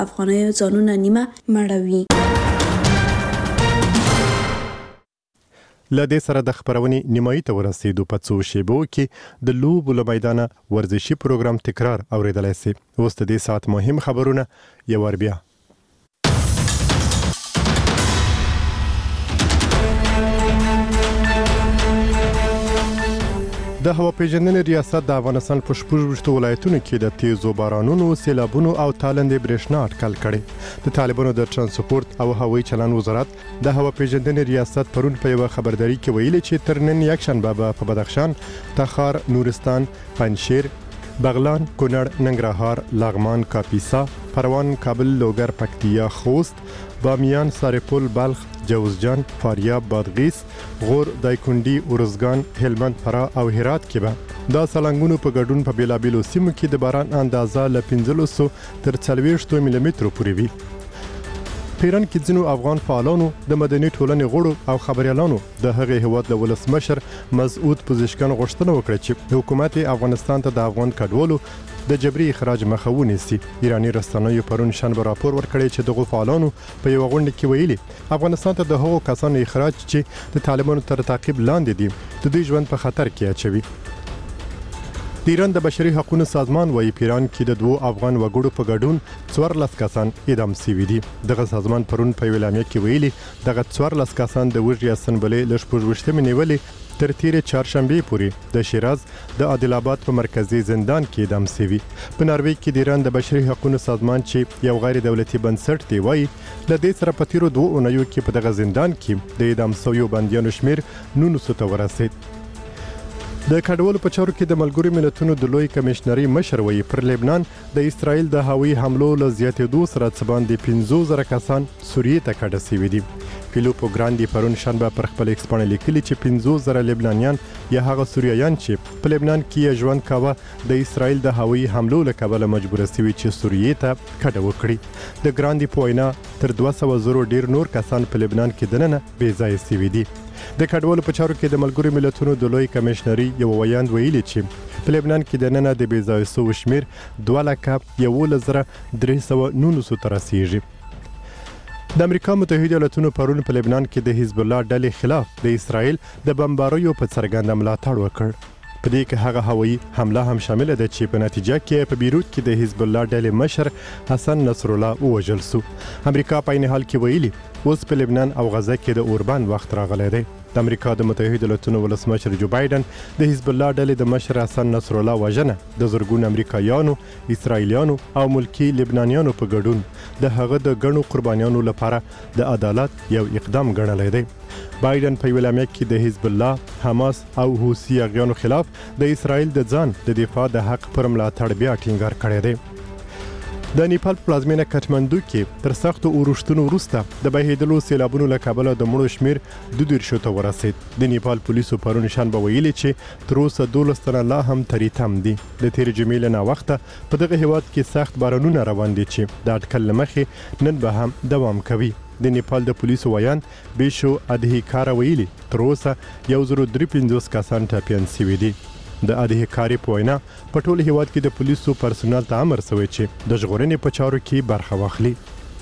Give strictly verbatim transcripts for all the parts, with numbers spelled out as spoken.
افغانیو ځانونه نیمه مړوي. لدې سره د خبرونې نیمایي ته ورسېدو. په څو شیبو کې د لوبو له میدانه ورزشي پروګرام تکرار اوریدلای شي. اوس د دې ساعت مهم خبرونه یو ور بیا. د هوا پیژندنې ریاست د افغانستان په شپږ ولایتونو کې د تیزو بارانونو، سیلابونو او تالندې برېښنا اټکل کړي. د طالبانو د ترانسپورت او هوایي چلند وزارت د هوا پیژندنې ریاست پرون په یو خبرداري کې ویلي چې تر نن یکشنبه په بدخشان، تخار، نورستان، پنجشیر، بغلان، کونړ، ننګرهار، لغمان، کاپیسا، پروان، کابل، لوګر، پکتیا، خوست، بامیان، سرپل، بلخ، جوزجان، فاریاب، بادغیس، غور، دایکنډي، ارزګان، هلمند، فرا او هرات کې به دا سلنګونو په ګډون په بیلابیلو سیمو کې د باران اندازه ل پنځلس تر څلوېښت ملي مترو پورې وي. پیران کې ځینو افغان فعالانو د مدني ټولنې غړو او خبريالانو د هغې هیواد د ولسمشر مسعود پزشکان غوښتنه وکړه چې حکومت افغانستان ته د افغان کډوالو د جبري اخراج مخه ونیسي. ایرانی رسنیو پرون شنبه راپور ورکړی چې دغه فعالانو په یو غونډه کې ویلي افغانستان ته د هغو کسانو اخراج چې د طالبانو تر تعقیب لاندې دي د دوی ژوند په خطر کې اچوي. د ایران د بشري حقوقو سازمان وايي پیران کې د دوه افغان وګړو په ګډون څوارلس کسان اعدام شوي دي. دغه سازمان پرون په اعلامیه کې ویلي دغه څوارلس کسان د وژې اسنبلې ل شپږویشتمې نیولې تر تیرې چهارشنبه پورې د شیراز د عادل آباد په مرکزی زندان کې اعدام شوي. په ناروې کې د ایران د بشري حقوقو سازمان چې یو غیر دولتي بنسټ دی وايي د دې سره په تیرو دوه اونیو کې په دغه زندان کې د اعدام شویو بندیانو شمیر نولسو ته ورسید. د کډوالو په چارو کې د ملګرو ملتونو د لوی کمشنري مشر وایي پر لبنان د اسرائیل د هوایي حملو له زیاتېدو سره څه باندې پنځه زره کسان سوریې ته کډه شوي دي. فیلیپو ګراندي پرون شنبه پر خپل ایکس باندې لیکلي چې پنځه زره لبنانیان یا هغه سوریایان چې په لبنان کې ژوند کاوه د اسرائیل د هوایي حملو له کبله مجبور شوي چې سوریې ته کډه وکړي. د ګراندي په وینا تر دوه سوه زره ډیر نور کسان په لبنان کې دننه بې ځایه شوي دي. د کډوالو په چارو کې د ملګرو ملتونو د لوی کمشنري یو ویاند ویلي چې په لبنان کې دننه د بې ځایه شوو شمیر دوه لکه یولس زره درې سوه نولس ته رسیږي. د امریکا متحده ایالاتونو پرون په لبنان کې د حزب الله ډلې خلاف د اسرائیل د بمباریو په څرګنده ملاتړ وکړ. په دې کې هغه هوایي حمله هم شامل ده چې په نتیجه کې په بیروت کې د حزب الله ډلې مشر حسن نصر الله ووژل شو. امریکا په عین حال کې ویلي اوس په لبنان او غزه کې د اوربان وخت راغلی دی. د امریکا د متحده ایالاتونو ولسمشر جو بایدن د حزب الله ډلې د مشر حسن نصر الله وژنه د زرګونو امریکایانو، اسرایلیانو او ملکی لبنانیانو په ګډون د هغه د ګڼو قربانیانو لپاره د عدالت یو اقدام ګڼلی دی. بایدن په اعلامیه کې د حزب الله، حماس او حوثي اغیانو خلاف د اسرائیل د ځان د دفاع د حق پر ملاتړ بیا ټینګار کړی دی. د نیپال په پلازمینه کټمندو کې تر سختو اورښتونو وروسته د بهیدلو سیلابونو له کبله د مړو شمیر دوه دېرشو ته ورسید. د نیپال پولیسو پرون شنبه ویلي چې تر اوسه دولس تنه لا هم تری تم دي. د تیرې جمعې له ناوخته په دغه هیواد کې سخت بارانونه روان دي چې د اټکل له مخې نن به هم دوام کوي. د نیپال د پولیسو ویاند بیشو ادهیکارا ویلي تر اوسه یو زر درې پنځوس کسان ټپیان شوي دي. د ادهیکاري په وینا په ټول هیواد کې د پولیسو پرسونل ته امر شوی چې د ژغورنې په چارو کې برخه واخلي.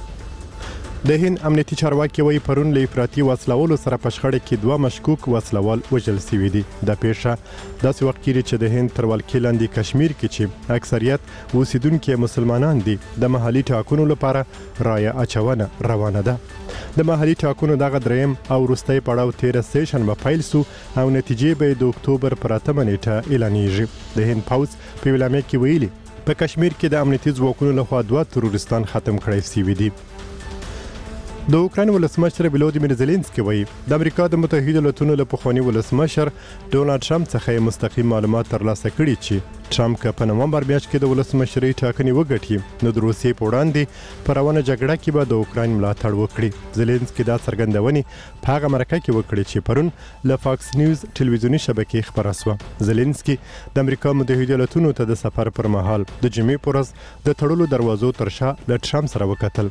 د هند امنیتي چارواکي وایي پرون له افراطي وسلوالو سره په شخړه کې دوه مشکوک وسلوال وژل شوي دي. د پیښه داسې وخت کې چې د هند تر ولکې لاندې کشمیر کې چې اکثریت اوسیدونکي مسلمانان دي د محلي ټاکنو لپاره رایه اچونه روانه ده. د محلي ټاکنو دغه دریم او وروستی پړاو تیره سه شنبه پیل سو او نتیجې به د اکتوبر پر اتمه نیټه اعلانیږي. د هند پوځ په اعلامیه کې ویلي په کشمیر کې د امنیتي ځواکونو لخوا دوه تروریستان ختم کړای شوي دي. د اوکراین ولسمشر ولودیمیر زيلنسکي وایي د امریکا د متحده ایالاتونو له پخواني ولسمشر ډونالد ټرمپ څخه مستقیم معلومات ترلاسه کړي چې ټرمپ که په نومبر میاشت کې د ولسمشرۍ ټاکنې وګټي نو د روسیې په وړاندې په روانه جګړه کې به د اوکراین ملاتړ وکړي. زيلنسکي دا څرګندونې په هغه مرکه کې وکړي چې پرون له فاکس نیوز ټلویزیوني شبکې خبره شوه. زيلنسکي د امریکا متحده ایالاتونو ته د سفر پر مهال د جمعې په ورځ د تړلو دروازو تر شا له ټرمپ سره وکتل.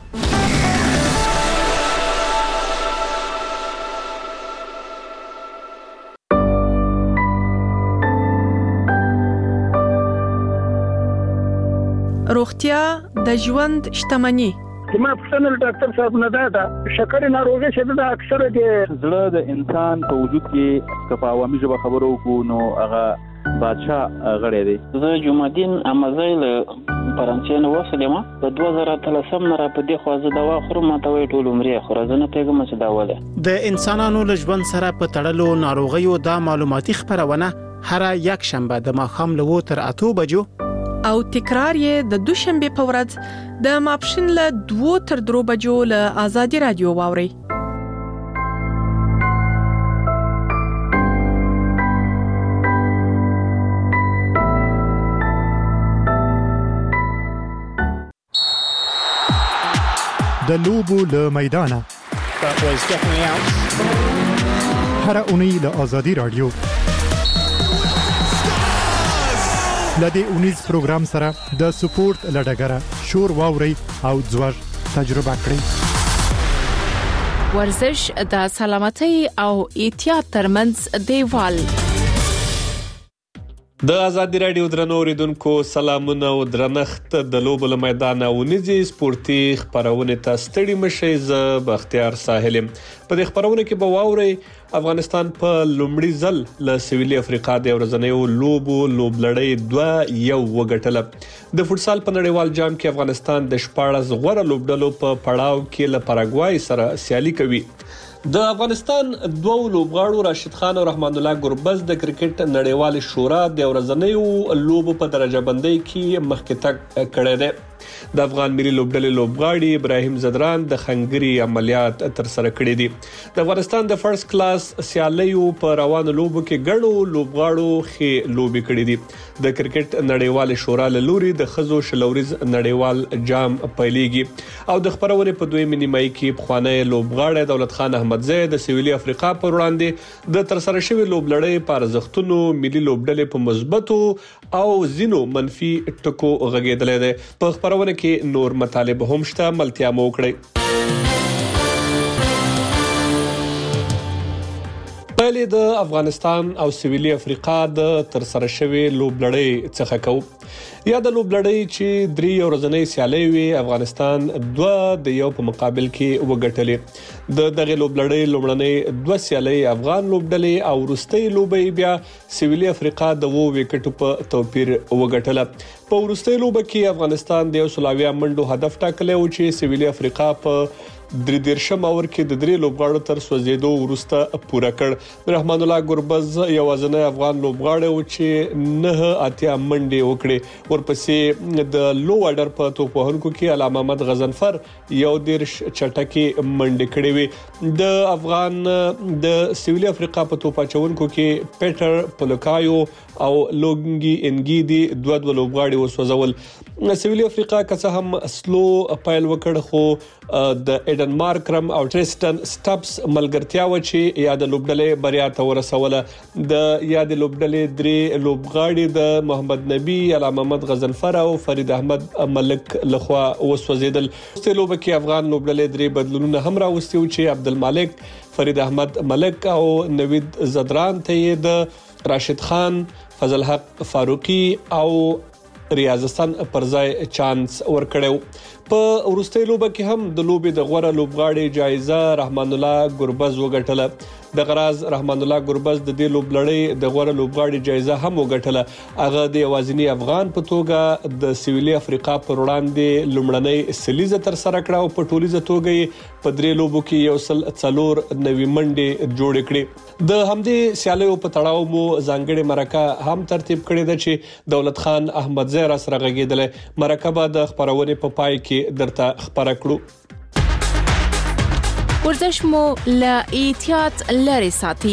روغتیا روغتیا د ژوند شتمني. ما پښتنه ډاکټر صاحب نه دا شکر ناروغي چې د اکثره د زړه د انسان په وجود کې کپا عوامي ژبه خبرو کو نو هغه بادشاہ غړی دی. زه جمعدین امازیل فرانسې نه وسلم په دوه زره اتلسم نه را په دې خو زه دوا خورم ته وی ټول عمرې خو زه نه پیګم چې دا وله د انسانانو له ژوند سره په تړلو ناروغیو دا معلوماتي خبرونه هر یک شنبه د ماښام له تر اتو بجو او تکرار یې د دوشنبه په ورځ د ماپښین له دوه تر درو بجو له آزادي رادیو واوري. د لوبو له میدانه هر اونۍ له آزادي رادیو لدې اونیز پروګرام سره د سپورت لډګره شور واوري او ځوړ تجربه کړئ. ورزش د سلامتۍ او احتیاط ترمنځ دیوال. د آزادي رادیو درنو اوریدونکو سلامونه او درنښت. د لوبو له میدانه ونیزي سپورتي خبرونه ته ستړي مشئ. زه بختیار ساحل په دې خبرونه کې به واوري افغانستان په لومړي ځل له سویلي افریقا د ورځنیو لوبو لوبلړۍ دوه یو وګټله. د فوتسال په نړیوال جام کې افغانستان د شپاړس غوړه لوبډلو په پړاو کې له پاراګوای سره سیالي کوي. د افغانستان دوه لوبغاړو راشد خان او رحمان الله ګربز د کرکټ نړیوال شورا د ورځنیو لوبو په درجه بندۍ کې مخکې تګ کړی دی. د افغان ملي لوبډلې لوبغاړي ابراهیم زدران د خنګري عملیات تر سره کړی دي. د افغانستان د فرست کلاس سیالیو په روانو لوبو کې ګڼو لوبغاړو خې لوبي کړی دي. د کرکټ نړیوال شورا له لوري د خزو شلوريز نړیوال جام پیلېږي او د خبرونه په دویمه نیمایي کې بخوانه لوبغاړي دولت خان احمدزی د سویلي افریقا پر وړاندې د تر سره شوی لوبلړۍ په ارزښتونو ملي لوبډلې په مثبتو او زینو منفي ټکو غږیدلې ده. په خبرونه کې نور مطالب هم شته، ملتیا مو کړئ. پهلې د افغانستان او سویلي افریقا د تر سره شوی لوبلړۍ څخه کوو. یا د لوبلړۍ چې درې ورځنۍ سیالۍ وي افغانستان دوه د یو په مقابل کې وګټلې. د دغه لوبلړۍ لومړنۍ دوه سیالۍ افغان لوبډلې او وروستۍ لوبې بیا سویلي افریقا د وو وکټو په توپیر وګټله. په وروستۍ لوبه کې افغانستان د یو سلاویا منډو هدف ټاکلی و چې سویلي افریقا په درې دیرشم اور کې د درې لوبغاړو تر سوځېدو وروسته پوره کړ. رحمان الله ګربز یوازینی افغان لوبغاړی و چې نه اتیا منډې وکړې. ورپسې د لو اډر په توپ وهونکو کې علامه محمد غزنفر یو دیرش چټکي منډې کړې وي. د افغان د سویلي افریقا په توپ اچونکو کې پیټر پلوکایو او لوګنګي انګيدي دوه دوه لوبغاړي وسوځول. سویلي افریقا که څه هم سلو پایل وکړ خو د ایډن مارکرم او ټریسټن سټاپس ملګرتیا و چې یاد لوبډلې بریا ته ورسوله. د یاد لوبډلې درې لوبغاړي د محمد نبی، علامه محمد غزنفر او فرید احمد ملک لخوا وسوځیدل. په لوبه کې افغان لوبډلې درې بدلونونه هم راوستي چې عبدالمالک، فرید احمد ملک او نوید زدران ته د راشد خان، فضل حق فاروقي او ریاضستان پر ځای چانس ورکړیو. په وروستۍ لوبه کې هم د لوبې د غوړه لوبغاړي جایزه رحمان الله ګربز وګټله. د غراز رحمان الله ګربز د دې لوبلړۍ د غوړه لوبغاړي جایزه هم وګټله. هغه د یوازینی افغان په توګه د سویلي افریقا پر وړاندې لومړنۍ سلیزه تر سره کړه او په ټولیزه توګه په درې لوبو کې یو سل څلور نوي منډې جوړ کړې. د همدې سیالیو په تړاو مو ځانګړي مرکه هم ترتیب کړې ده چې دولت خان احمدزی را سره غږیدل. مرکه به د خبرونه په پای کې درته خبره کړو. ورزش مو له احتیاط لري ساتي.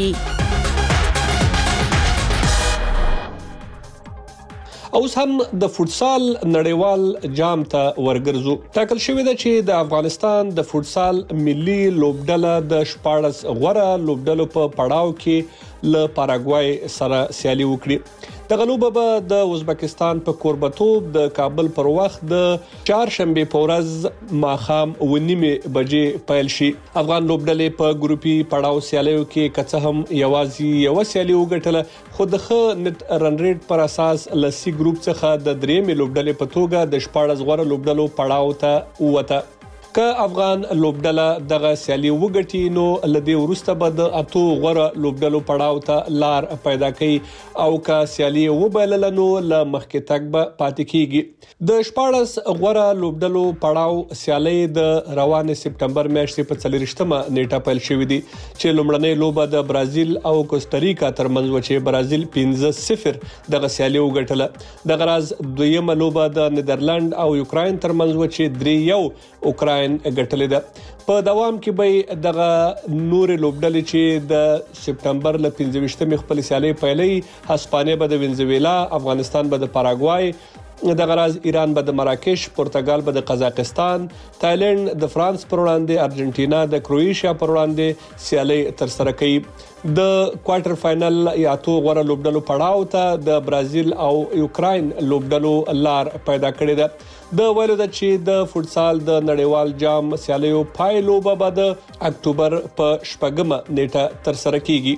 اوس هم د فوتسال نړیوال جام ته ورګرځو. ټاکل شوې ده چې د افغانستان د فوتسال ملي لوبډله د شپاړس غوړه لوبډلو په پړاو کې له پاراګوای سره سیالي وکړي. د غلوبه به د ازبکستان په کوربتوب د کابل پر وخت د چهارشنبه په ورځ ماخام و نیمه بجې پیل شي. افغان لوبډلې په ګروپي پړاو سیالیو کې کڅه هم یوازې یو سیالي وګټله، خو د ښه نت رن ریټ پر اساس لسی ګروپ څخه د درېمې لوبډلې په توګه د شپاړس غوړه لوبډلو پړاو ته ووته. که افغان لوبډله دغه سیالي وګټي نو لدې ورسته به د اتو غوړه لوبډلو پړاو ته لار پیدا کوي او که سیالي وبایلل نو ل مخکې تک به پاتې کیږي. د شپاړس غوړه لوبډلو پړاو سیالي د روانه سپټمبر میاشتې په څلورشتمه نیټه پیل شوې دي چې لومړنۍ لوبه د برازیل او کوستاریکا ترمنځ و چې برازیل پنځه صفر دغه سیالي وګټله. د غراز دویمه لوبه د نیدرلند او یوکراین ترمنځ و چې درې یو اوکراین ګټلې ده. په دوام کې به دغه نور لوبډلې چې د سپټمبر ل پنځه ویشتمې خپل سیالي پیلې، هسپانیا به د وینزویلا، افغانستان به د پاراګوای، د غراز ایران به د مراکش، پرتګال به د قزاقستان، تایلند د فرانس پر وړاندې، ارجنټینا د کروئیشیا پر وړاندې سیالي تر سره کوي. د کوارټر فائنل یا تو غوړه لوبډلو پړاو ته د برازیل او یوکراین لوبډلو لار پیدا کړې ده. د ویلو د چې د فوټسال د نړیوال جام سیالیو پای لوبه به د اکتوبر په شپږمه نیټه تر سره کیږي.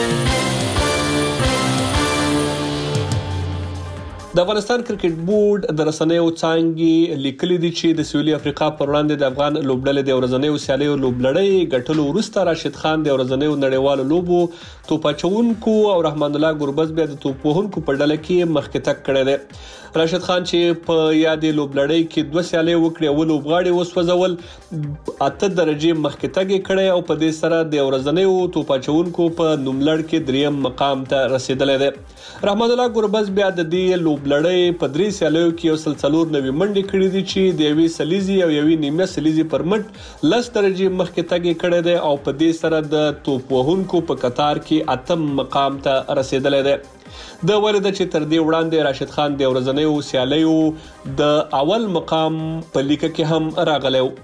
د افغانستان کرکټ بورډ د رسنیو څانګې لیکلي دي چې د سویلي افریقا پر وړاندې د افغان لوبډلې د ورځنیو سیالیو لوبلړۍ ګټلو وروسته راشد خان د ورځنیو نړیوالو لوبو توپاچونکو او رحمان الله ګوربز بیا د توپوهونکو په ډله کې مخکې تک کړی دی. راشد خان چې په یادې لوبلړۍ کې دوه سیالۍ وکړې او لوبغاړي وسوځول، اته درجه مخکې تک کړی او په دې سره د ورځنیو توپاچونکو په نوملړ کې دریم مقام ته رسیدلی دی. رحمان الله ګوربز بیا د دې لوبلړۍ په درې سیالیو کې یو سل څلور نوي منډې کړې دي چې د یوې سلیزي او یوې نیمه سلیزي پر مټ لس درجه مخکې تک کړی دی او په دې سره د توپ وهونکو په قطار کې اتم مقام ته رسیدلی دی. د ولید چې تر دې وړاندې راشد خان د ورځنیو سیالیو د اول مقام په لیکه کې هم راغلی و.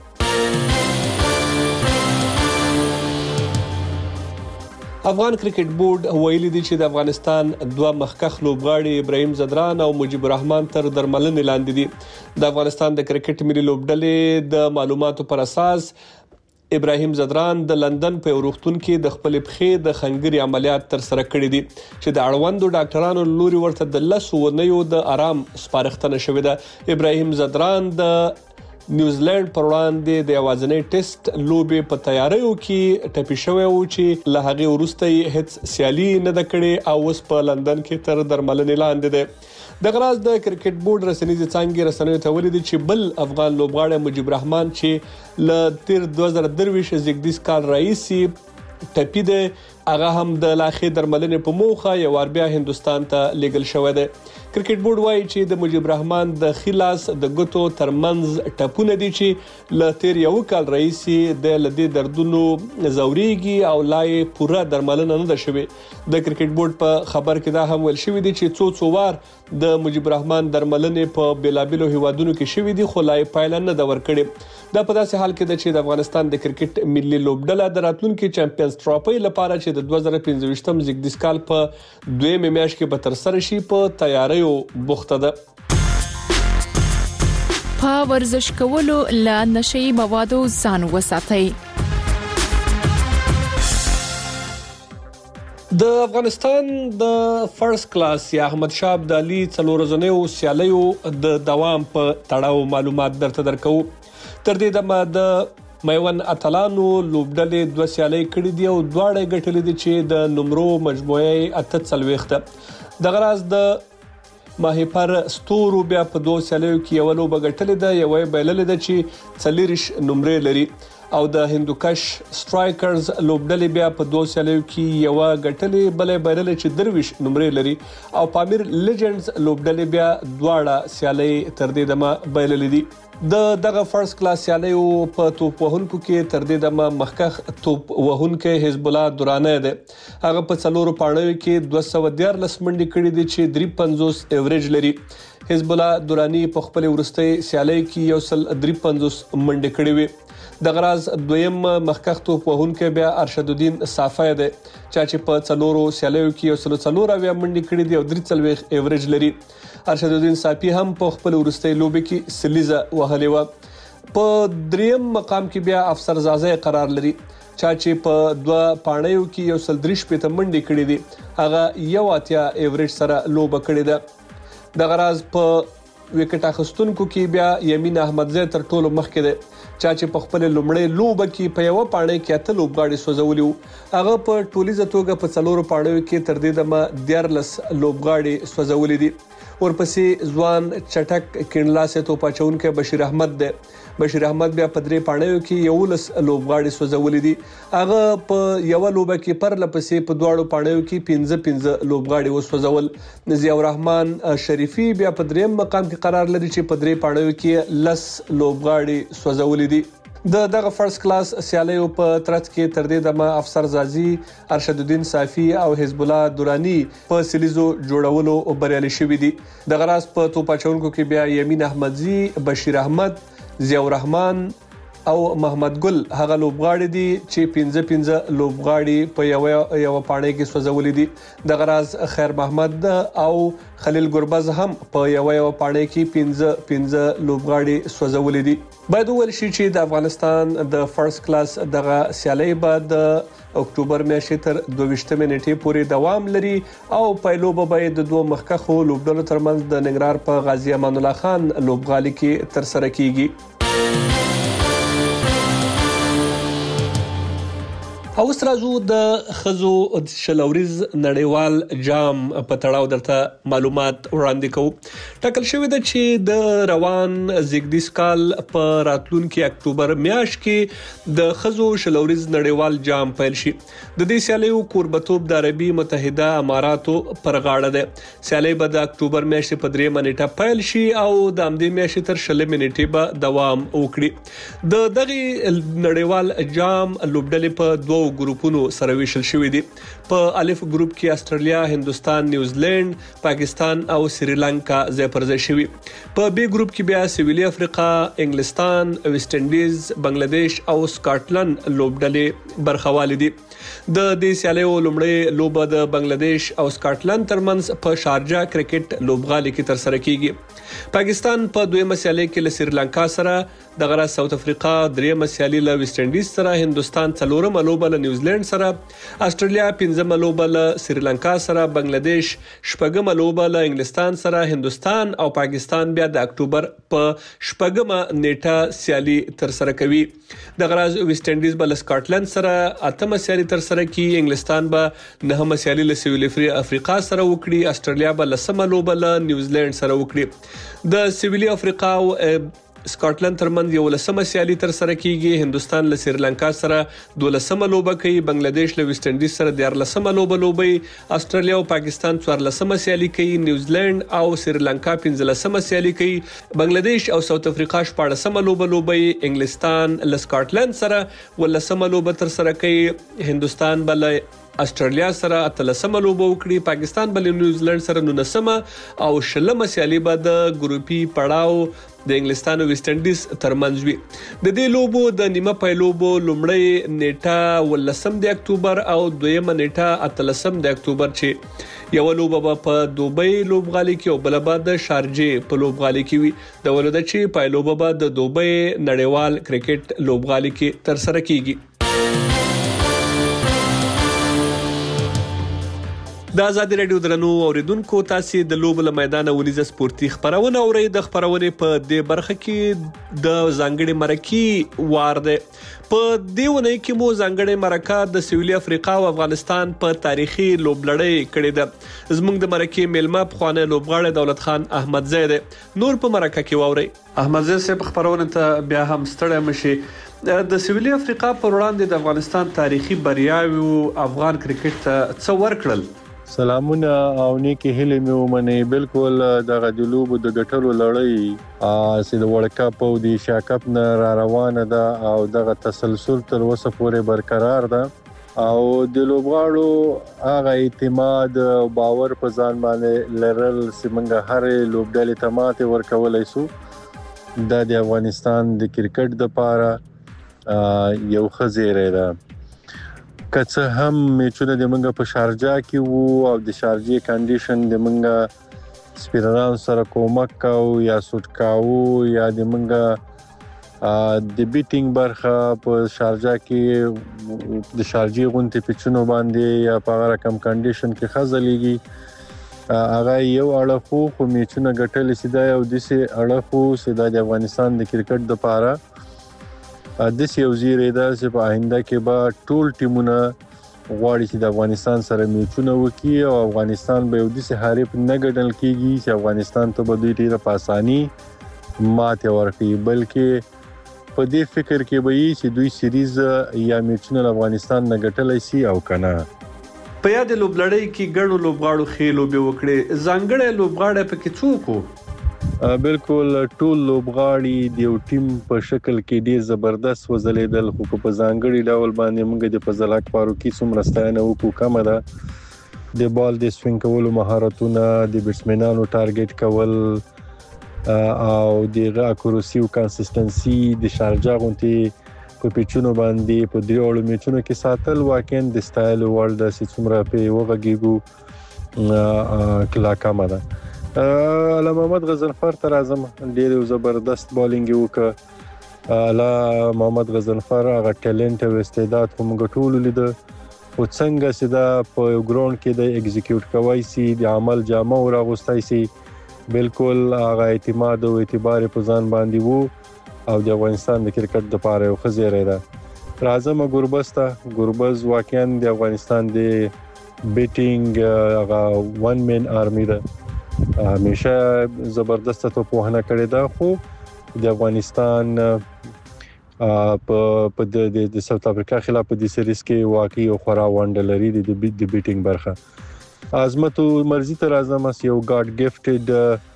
افغان کرکټ بورډ ویلي دی چې د افغانستان دوه مخکښ لوبغاړي ابراهیم زدران او مجيب الرحمن تر درملنې لاندې دي. د افغانستان د کرکټ ملي لوبډلې د معلوماتو پر اساس ابراهیم زدران د لندن په روغتون کې د خپل پخې د خنګري عملیات تر سره کړی دي چې د اړوندو ډاکټرانو لوري ورته د لسو ونیو د آرام سپارښتنه شوې ده. ابراهیم زدران د نیوزیلند پر وړاندې د یوازینی ټیسټ لوبې په تیاریو کې ټپي شوی و چې له هغه وروسته هیڅ سیالي نه د کړې او اوس په لندن کې تر درملنې لاندې ده. د غراز د کرکټ بورډ رسنیزي څانګې رسنیو ته ویلي دي چې بل افغان لوبغاړی مجيب الرحمن چې ل تیر دوه زره درویش زیږدیز کال رئیسي ټپي دی، هغه هم د لاخې درملنې په موخه یو ور بیا هندستان ته لیږل شوی دی. کرکټ بورډ وایي چې د مجيب الرحمن د خلاص د ګوتو ترمنځ ټپونه دي چې ل تیر یو کال رئیسي د لدی دردونو زوريږي او لای پوره درملنه نه ده شوی. د کرکټ بورډ په خبر کې دا هم ویل شوی دی چې څو څو وار د مجيب الرحمن درملنې په بیلابیلو هیوادونو کې شوی دي خو لای پایله نه ده ورکړي. دا په داسې حال کې ده چې د افغانستان د کرکټ ملي لوبډله د راتلونکي چمپیونز ټرافي لپاره چې د دوه زره پنځه ویشتم زیږدیز کال په دویمه میاشت کې به تر سره شي په تیاریو بوخته ده. په ورزش کولو له نشئی موادو ځان وساتئ. د افغانستان د فرست کلاس یا احمد شاه ابدالي څلور ورځنیو سیالیو د دوام په تړاو معلومات درته درکو. تر دې دمه د میوند اتلانو لوبډلې دوه سیالۍ کړې دي او دواړه ګټلې دي چې د نمرو مجموعه اته څلوېښت. د غراز د ماهیپر ستورو بیا په دوه سیالیو کې یو لوبه ګټلې ده، یو یې بایللې ده چې څلریش نمرې لري او د هندوکش سټرایکرز لوبډلې بیا په دوه سیالیو کې یو ګټلې بلې بایللې چې درویش نمرې لري او پامیر لیجندز لوبډلې بیا دواړه سیالۍ تر دې دمه بایللې دي. د دغه فرست کلاس سیالیو په توپ وهونکو کې تر دې دمه مخکښ توپ وهونکی حزب الله درانه ده. هغه په څلورو پاڼو کې دوه سوه دیارلس منډې کړې دي چې درې پنځوس ایوریج لري. حزب الله درانی په خپل ورستۍ سیالۍ کې یو سل درې پنځوس منډې کړې وي. د غراز راز دویم مخکخ توپ وهونکی بیا ارشد الدین صافی دی چا چې په څلورو سیالیو کې یو سلو څلور اویا منډې کړې دي او درې څلوېښت ایوریج لري. ارشد الدین صافی هم په خپل وروستۍ لوبې کې سلیزه وهلې وه. په دریم مقام کې بیا افسر زازی قرار لري چا چې په دوه پاڼیو کې یو سل درې شپېته منډې کړې دي هغه یو اتیا ایوریج سره لوبه کړې ده. دغه راز په وکټ اخیستونکو کې بیا یمین احمدزی تر ټولو مخکې دی چا چې په خپل لومړی لوبه کې په یو پاڼې کې اته لوبغاړي سوځولي وو هغه په ټولیزه توګه په څلورو پاڼو کې تر دې دمه دیارلس لوبغاړي سوځولي دي. ورپسې ځوان چټک کینلاسه توپ اچونکي بشیر احمد دی. بشیر احمد بیا په درې پاڼو کې یولس لوبغاړي سوځولي دي هغه په یو لوبه کې پر لپسې په دواړو پاڼو کې پنځه پنځه لوبغاړي وسوځول. ضیاء الرحمن شریفي بیا په دریم مقام کې قرار لري چې په درې پاڼو کې لس لوبغاړي سوځولي دي. د دغه فرست کلاس سیالیو په ترڅ کې تر دې دمه افسر زازی ارشد الدین صافی او حزب الله دورانی په سلیزو جوړولو بریالي شوي دي. دغه راز په توپ اچونکو کې بیا یمین احمدزی، بشیر احمد، ضیاء الرحمن او محمد ګل هغه لوبغاړي دي چې پنځه پنځه لوبغاړي په یو یو پاڼې کې سوځولي دي. دغه راز خیر محمد او خلیل ګربز هم په یو یو پاڼې کې پنځه پنځه لوبغاړي سوځولي دي. باید وویل شي چې د افغانستان د فرست کلاس دغه سیالي به د اکتوبر میاشتې تر دوه ویشتمې نیټې پورې دوام لري او پایلوبه به د دوه مخکخو لوبډلو ترمنځ د ننګرهار په غازی امان الله خان لوبغالي کې ترسره کیږي. اوس راځو د خزو شلوریز نړیوال جام په تړاو درته معلومات وړاندې کوو. ټاکل شوی دی چې د روان زیږدیز کال په راتلونکي اکتوبر میاشت کې د خزو شلوریز نړیوال جام پیل شي. د دې سیالیو کوربتوب د عربي متحده اماراتو پر غاړه ده. سیالي به د اکتوبر میاشتې په درېمه نیټه پیل شي او د همدې میاشتې تر شلمې نیټې به دوام وکړي. د دغه نړیوال جام لوبډلې په دوه ګروپونو سره ویشل شوې دي. په الف ګروپ کې استرالیا، هندستان، نیوزیلند، پاکستان او سریلانکا ځای پر ځای شوي. په بی ګروپ کې بیا سویلي افریقا، انګلستان، ویسټ انډیز، بنگلاديش او سکاټلند لوبډلې برخوالي دي. د دې سیالیو لومړی لوبه د بنگلاديش او سکاټلند ترمنځ په شارجه کرکټ لوبغالي کې ترسره کیږي. پاکستان په دویمه سیالي کې له سریلانکا سره، دغه ساوث افریقا دریمه سیالي له ویسټ انډیز سره، هندستان څلورمه لوبه له نیوزیلند سره، استرالیا پنځمه لوبه له سریلانکا سره، بنگلاديش شپږمه لوبه له انګلستان سره، هندستان او پاکستان بیا د اکتوبر په شپږمه نیټه سیالي ترسره کوي. دغه راز ویسټ انډیز به له سکاټلند سره اتمه سیالي ترسره کوي، انګلستان به نهمه سیالي له سویلي افریقا سره وکړي، استرالیا به لسمه لوبه له نیوزیلند سره وکړي. د سویلي افریقا او سکاټلند ترمنځ یو لسمه سیالي ترسره کیږي، هندستان له سریلانکا سره دولسمه لوبه کوي، بنگلاديش له ویسټ انډیز سره دیارلسمه لوبه لوبي، استرالیا او پاکستان څوارلسمه سیالي کوي، نیوزیلند او سریلانکا پنځلسمه سیالي کوي، بنگلاديش او ساوث افریقا شپاړسمه لوبه لوبي، انګلستان له سکاټلند سره ولسمه لوبه ترسره کوي، هندستان بل استرالیا سره اتلسمه لوبه وکړي، پاکستان بل نیوزیلند سره نولسمه او شلمه سیالي به د ګروپي پړاو د انګلستان او ویسټ انډیز ترمنځ وي. د دې لوبو د نیمه پایلوبو لومړی نیټه ولسم د اکتوبر او دویمه نیټه اتلسم د اکتوبر چې یو لوبه په دوبۍ لوبغالي کې او بل به د شارجه په لوبغالي کې وي. د ولودت چې پایلوبه به د دوبۍ نړیوال کرکټ لوبغالي کې ترسره کیږي. د آزادي رادیو درنو اوریدونکو تاسو د لوب له میدان ونیزه سپورتي خبرونه اورئ. د خبرونې په دې برخه کې د ځانګړي مرکې وار ده. په دې ونې کې مو ځانګړي مرکه د سویلي افریقا او افغانستان په تاریخي لوبلړۍ کړې ده. زموږ د مرکې میلمه پخوانی لوبغاړی دولت خان احمدزی دی. نور په مرکه کې واورئ. احمدزی صاحب خبرونه ته بیا هم ستړی مشي. د سویلي افریقا پر وړاندې د افغانستان تاریخي بریاوي افغان کرکټ ته څه ورکړل؟ سلامونه او نیکی هیله مې ومني. بالکل دغه د لوبو د ګټلو لړۍ چې د ورلد کپ او د ایشیا کپ نه را روانه ده او دغه تسلسل تر اوسه پورې برقرار ده او د لوبغاړو هغه اعتماد او باور په ځان باندې لرل چې موږ هر لوبډلې ته ماتې ورکولای شو. د افغانستان د کرکټ لپاره یو خزیره ده. که څه هم میچونه د منګه په شارجه کې وو او د شارجې کنډیشن د منګه سپیرران سره کومک کاو یا سوټ کاو یا د منګه د بیټینګ برخه په شارجه کې د شارجې غونټې پچونو باندې یا په هغه رقم کنډیشن کې خزلېږي هغه یو اړخو خو میچونه ګټل سیده او دسي اړخو سیده د افغانستان د کرکټ د پاره د سی یو زیری ده چې په آینده کې به ټول ټیمونه غواړي چې د افغانستان سره میچونه وکړي او افغانستان به یو دسي حریف نه ګڼل کیږي چې افغانستان ته به دوی ډیره په اساني ماته ورکړي، بلکې په دې فکر کې به یې چې دوی سیریز یا میچونه افغانستان نه ګټلای شي او کنه. په یاد لوبلړۍ کې ګڼو لوبغاړو ښې لوبې وکړې، ځانګړی لوبغاړی پکې څوک و؟ بالکل ټول لوبغاړي د یو ټیم په شکل کې ډیر زبردست وځلیدل، خو په ځانګړي ډول باندې موږ د فضل حق فاروقي څومره ستاینه وکړو کمه ده. د بال د سوینګ کولو مهارتونه، د بیټسمنانو ټارګټ کول او د اکوریسي او کنسستنسي د شارجه غونټې په پیچونو باندې په دریوړو میچونو کې ساتل واقعا د سټایل ورلد چې څومره په وګږیګو کلا کمه ده. علامه محمد غضنفر تر اعظم ډیر زبردست بالینګ وکړه. علامه محمد غضنفر هغه ټیلنټ او استعداد هم ګټول لید او څنګه چې دا په ګراوند کې د ایگزیکیوټ کوي سي د عمل جامه او راغستای سي، بالکل هغه اعتماد او اعتبار په ځان باندې وو او د افغانستان د کرکټ د پاره یو خزیره ده. راځم ګوربز ته. ګوربز واقعا د افغانستان د بیټینګ هغه ون مین آرمی ده، همیشه زبردست توپوهنه کړې ده، خو د افغانستان په د ساوث افریقا خلاف په دې سیریز کې واقعي او خورا وانډ لري د بیټینګ برخه. عظمت مرزي ته راځم اس یو ګاډ ګفټډ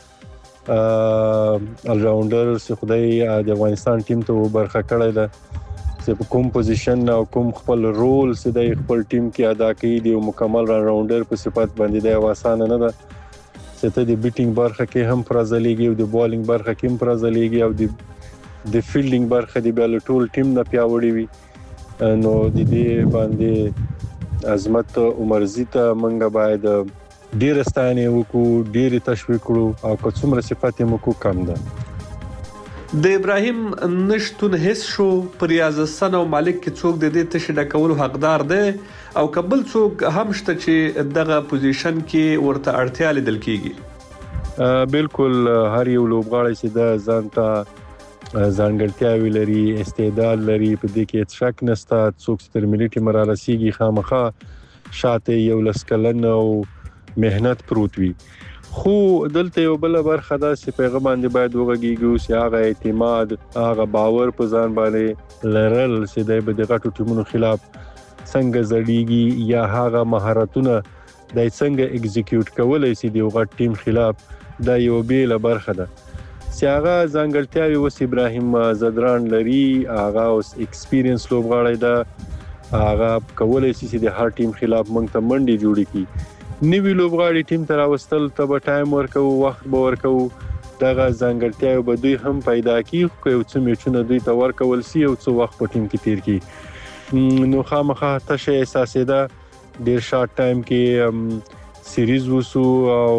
ال راونډر چې خدای د افغانستان ټیم ته برخه کړی ده چې په کوم پوزیشن او کوم خپل رول چې د خپل ټیم کې ادا کوي د مکمل راونډر په صفت باندې د آسان نه ده چې ته د بیټینګ برخه کې هم پرځلېږي او د بالینګ برخه کې هم پرځلېږي او د د فیلډینګ برخه دی بل ټول ټیم نه پیاوړی وي. نو د دې باندې عظمت عمرزي ته منګه باید ډیر ستانه وکړو، ډیر تشویق کړو او که څومره صفات مو کو کم ده. د ابراهیم نشتون هیڅ شو پر ریاض حسن او مالک کې څوک د دې تشه ډکول حقدار دی او قبل څوک هم شته چې دغه پوزیشن کې ورته اړتیا لیدل کیږي. بالکل هر یو لوبغاړی چې د ځان ته ځانګړتیاوي لري، استعداد لري، په دې کې شک نشته. څوک چې تر ملي ټیم را رسیږي خامخا شاته یو لسکلن او مهنت پروت وي، خو دلته یو بل برخه ده چې پیغام باندې باید وګږیږي چې هغه اعتماد، هغه باور په ځان باندې لرل چې د بدغټو ټیمونو خلاف څنګه زړیږي یا هغه مهارتونه د څنګه ایگزیکیوټ کولای شي د یو غټ ټیم خلاف، دا یو بیل برخه ده چې هغه ځانګړتیاوي وس ابراهیم زدران لري. هغه اوس ایکسپیرینس لوبغاړی ده، هغه کولای شي چې د هر ټیم خلاف موږ ته منډي جوړ کړي. نوی لوبغاړي ټیم ته راوستل ته به ټایم ورکو، وخت به ورکو، دغه ځانګړتیاوې به دوی هم پیدا کړي، خو یو څه میچونه دوی ته ورکول سي او څه وخت په ټیم کې تیر کړي. نو خامخا تشه احساسېده ډیر شارټ ټایم کې سیریز وسو او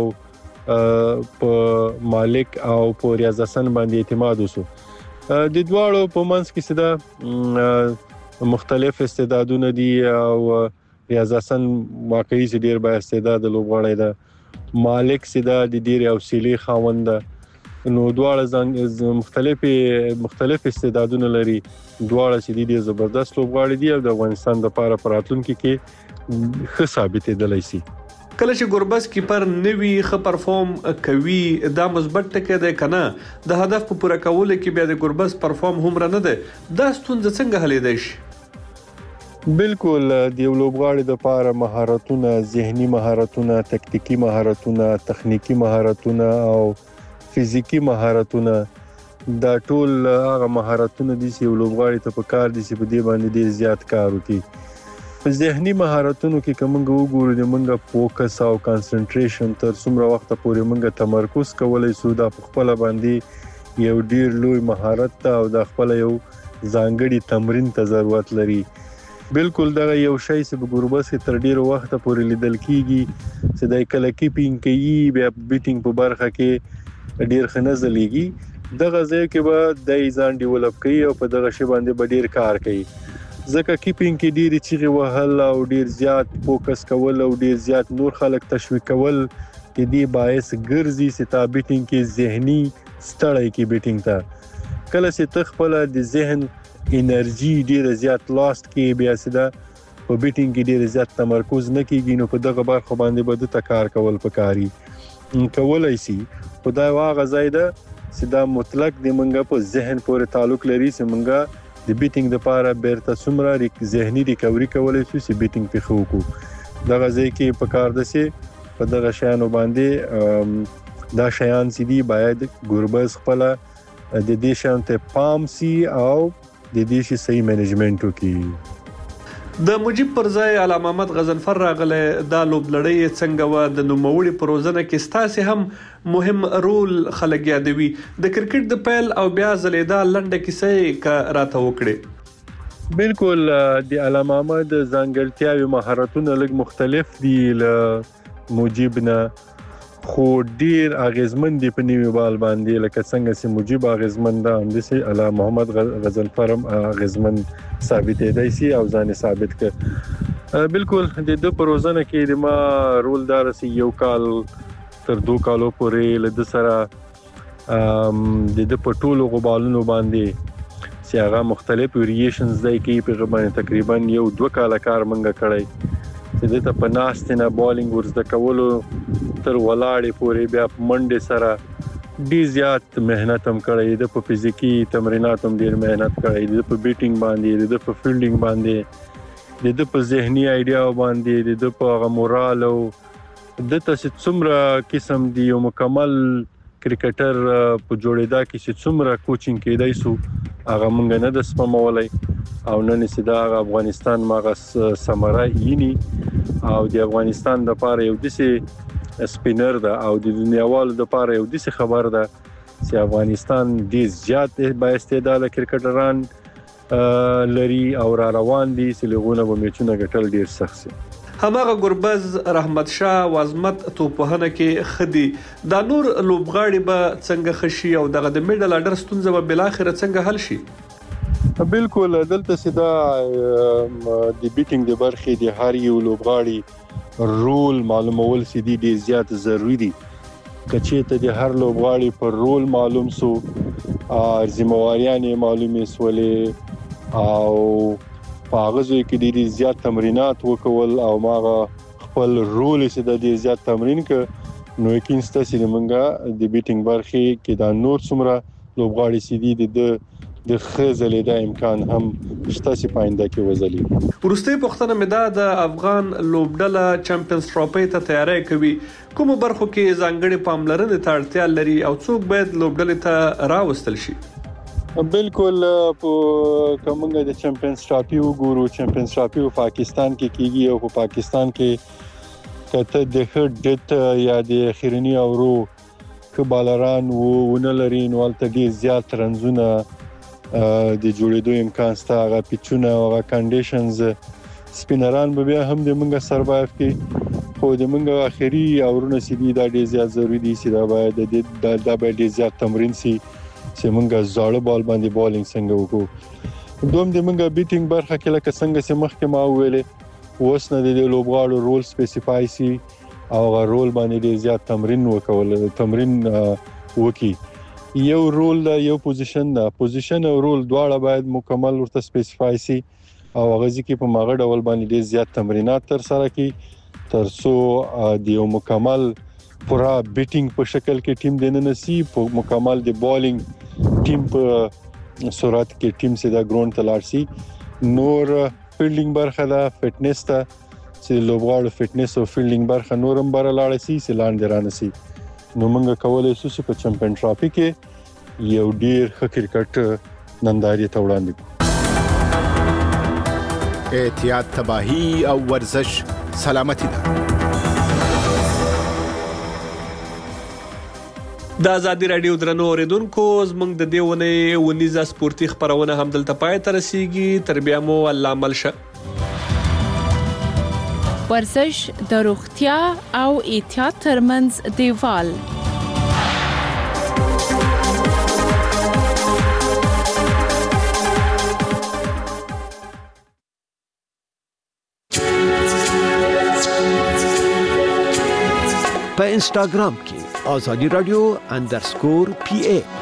په مالک او په ریاض حسن باندې اعتماد وسو. د دواړو په منځ کې سده مختلف استعدادونه دي او ریاض حسن واقعي چې ډیر با استعداد لوبغاړی ده، مالک سیدا د ډیر حوصله خاوند ده. نو دواړه مختلف مختلف استعدادونه لري، دواړه چې ډیر زبردست لوبغاړي دي او د افغانستان لپاره پراتلونکو کې ښه ثابتېدلی شي. کله چې ګوربز کیپر نوی ښه پرفارم کوي دا مثبت ټکی دی کنه، د هدف په پوره کولو کې بیا د ګوربز پرفارم هم نه ده، دا ستونزه څنګه حلېدای شي؟ بالکل د یو لوبغاړي د لپاره مهارتونه، ذهني مهارتونه، تکتیکی مهارتونه، تخنیکی مهارتونه او فزیکی مهارتونه، دا ټول هغه مهارتونه دي چې یو لوبغاړي ته پکار دي چې په دې باندې ډیر زیات کار وکړي. په ذهني مهارتونو کې کومه وګورو د منګه فوکس او کانسنټریشن تر څومره وخت پورې منګه تمرکز کولای شو، دا په خپل باندې یو ډیر لوی مهارت او د خپل یو ځانګړي تمرین ته ضرورت لري. بالکل دغه یو شی چې په ګوربز کې تر ډیره وخت پورې لیدل کیږي چې د کله کیپینګ کوي بیا بیټینګ په برخه کې ډیر خنځلېږي. دغه ځای کې به د ځان ډیولپ کوي او په دغه شی باندې به ډیر کار کوي. ځکه کیپینګ کې ډیر چیغې وهل او ډیر زیات فوکس کول او ډیر زیات نور خلک تشویق کول د دې باعث ګرځي چې تا بیټینګ کې ذهني ستړی کې بیټینګ ته کله چې تخپل د ذهن انرژي ډیر زیات لاست کې بیا سده په بیټینګ کې ډیر زیات تمرکز نه کیږي نو په دغه برخه باندې به د کار کول پکاري کولای شي. خدای واغه زیاده چې دا مطلق د منګه په ذهن پورې تعلق لري چې منګه د بیټینګ لپاره بیرته څومره ذهني ریکوري کولای شي چې بیټینګ په خو کو دغه ځای کې په کار دسي په دغه شیانو باندې دا شیان سي دي باید ګوربز خپل د دې شان ته پام سي او د دې شي صحیح منیجمنت وکړي. د مجيب پر ځای علامه محمد غضنفر راغله دا لوبلړۍ څنګه و د نوموړي پروژه کې ستاسو هم مهم رول خلک یادوي. د کرکټ د پیل او بیا زلیدا لنډه کیسه کا راته وکړي. بالکل د علامه محمد ځانګړتیاوي مهارتونه لږ مختلف دي ل مجيب نه خو ډیر اغیزمن دی په نیو بال باندې لکه څنګه چې مجيب اغیزمن ده هم دي علامه محمد غضنفر هم اغیزمن ثابت دی سي او ځان ثابت ک. بالکل د دې پروژه کې د ما رول دار سي یو کال تر دوه کالو پورې له سره د دې پټولو غبالونو باندې چې هغه مختلف ویریشنز دی کې په غوښنه تقریبا یو دوه کال کار منګه کړی چې د ته پناستنه بالینګ ورزده کولو تر ولاړې پورې بیا منډه سره ډیر زیات مهنت هم کړی د په فزیکی تمرینات هم ډیر مهنت کړی د په بیټینګ باندې د په فیلډینګ باندې د په ذهني ایډیا باندې د په مورال او د تاسو څومره قسم دی یو مکمل کرکټر په جوړېدا کې چې څومره کوچینګ کېدای سو هغه مونږ نه د سپمولای او نن سیدا افغانستان ماغه سمرا یینی او د افغانستان د پاره یو دسي سپینر ده او د دنیاوالو د پاره یو دسي خبر ده چې افغانستان ډیر زیات با استعداد کرکټران لري او را روان دي چې لغونه به میچونه ګټل ډیر سخت شي. هماغه ګوربز رحمت شاه وازمت توپهنه کې خدي دا نور لوبغاړي به څنګه خشي او دغه د میډل اډر ستونزه به بل اخر څنګه حل شي. بالکل دلته سیدا د بیټینګ د برخې د هر یو لوبغاړي رول معلومول سیدي ډیر زیات ضروری دي. کچې ته د هر لوبغاړي پر رول معلوم سو ځمواریانې معلومې سولې او پاغزو کې ډیر زیات تمرینات وکول او ماغه خپل رول سیدا ډیر زیات تمرین ک نو یقین ستاسو د منګه د بیټینګ برخې کې دا نور څومره لوبغاړي سیدي د د خزلې د امکان هم شته پاینده کې وزلي. ورسته پښتنه مدا د افغان لوبډله چمپیونز ټرافي ته تیاری کوي. کوم برخو کې ځانګړي پاملرنه ته اړتیا لري او څوک باید لوبډله ته راوستل شي. بالکل په کومه د چمپیونز ټرافي وګورو چمپیونز ټرافي په پاکستان کې کیږي او په پاکستان کې کته د هډت یا د خیرنی اورو کبالران وونه لري نو الته ډیر زیات رنزونه د جوړېدو امکان ستا غا پیچونه او غا کنډیشنز سپینران به بیا هم د منګه سروایو کې خو د منګه اخیری اورونه سیدي دا ډیر زیات ضروری دي چې دا باید د د باید ډیر زیات تمرین سي چې منګه زاړه بال باندې بالینګ څنګه وکړو. دوم د منګه بیټینګ برخه کې لکه څنګه چې مخکې ما ویلې اوس نه د لوبغاړو رول سپیسیفای سي او غا رول باندې ډیر زیات تمرین وکول تمرین وکي. یو رول دا یو پوزیشن دا پوزیشن او رول دواړه باید مکمل ورته سپیسیفای سي او هغه ځکه په ماغه ډول باندې ډیر زیات تمرینات تر سره کی تر څو د یو مکمل پورا بیټینګ په شکل کې ټیم دننه سي په مکمل د بالینګ ټیم په صورت کې ټیم سي دا ګراوند ته لاړ سي. نور فیلډینګ برخه دا فټنس ته چې لوبغاړو فټنس او فیلډینګ برخه نورم بر لاړ سي سلان درانه سي. نو موږ کولای شو چې په چمپیون ټرافي کې یو ډیر ښه کرکټ ننداري ته وړاندې کړو. احتیاط تباہی او ورزش سلامتی ده. د ازادي رادیو درنو اوریدونکو زموږ د دیونه ونیزه سپورتي خبرونه هم دلته پای ته رسیږي. تر بیا مو الله ملشه. ورزش د روغتیا او احتیاط ترمنځ دیوال. په انسټاګرام کې آزادی رادیو انډرسکور پی ای